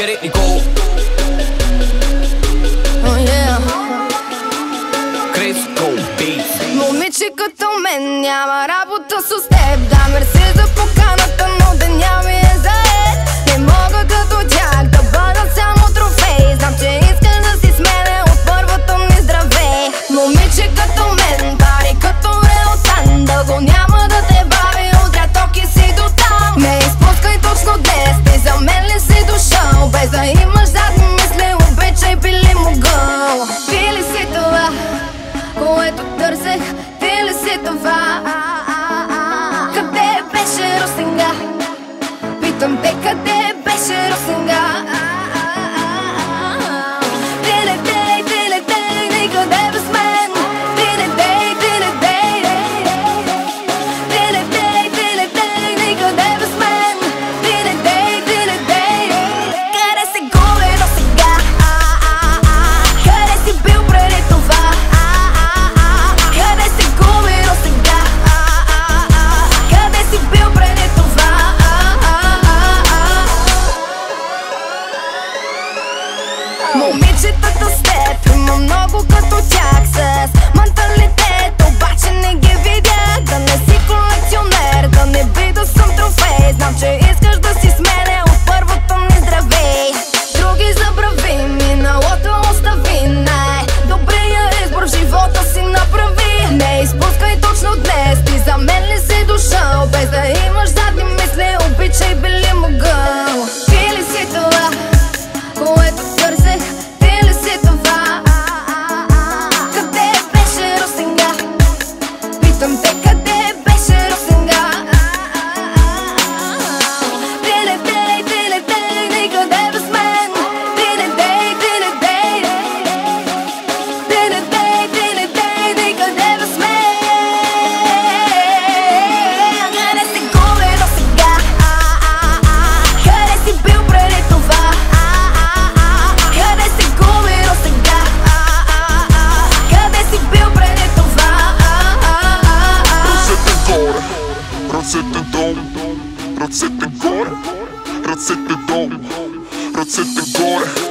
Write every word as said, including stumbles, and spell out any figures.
Ерик Никол. Oh yeah. Крис Кол Битс. Момиче като мен няма работа с теб. Да, мерси за поканата, но деня ми е заед. Не мога като тях да бъда само трофей. Знам, че искаш да си с мене от първото ми здраве. Момиче като мен, пари като реотан. Дълго няма да те бави, утре токи си до там. Не изпускай точно днес, ти за мен ли си дошъл? Без да имаш задни мисли, обичай би ли могъл? Ти ли си това, което търсех? Ти ли си това? Къде беше Росинга? Питам те, къде беше Росинга? Ти не дей, ти не дей, никъде без мен. Ти не дей, ти не дей. Ти не дей, ти не дей, никъде без мен. Ти не дей, ти не дей. Къде се губи досега? Къде си бил преди това? Къде се губи досега? Къде си бил преди това? Момичетата с теб има много като тях с менталитет, обаче не ги видях. Да не си колекционер, да не би да съм трофей. Знам, че искаш да си с мене от първото ми здравей. Други забрави, миналото остави. Най-добрия избор в живота си направи. Не изпускай точно днес, ти за мен ли си дошъл? Без да имаш задни мисли, обичай би ли могъл? Ти ли си това, което търсех? Ти ли си това? Къде беше Росинга? Питам те, къде беше Росинга? Ти не дей, ти не дей, никъде без мен. Ти не дей, ти не дей. Ти не дей, ти не дей, никъде без мен. Къде се губи досега? Къде си бил преди това? Къде се губи досега? Къде си бил преди това? Ръцете горе, ръцете долу, ръцете горе, ръцете долу, ръцете горе.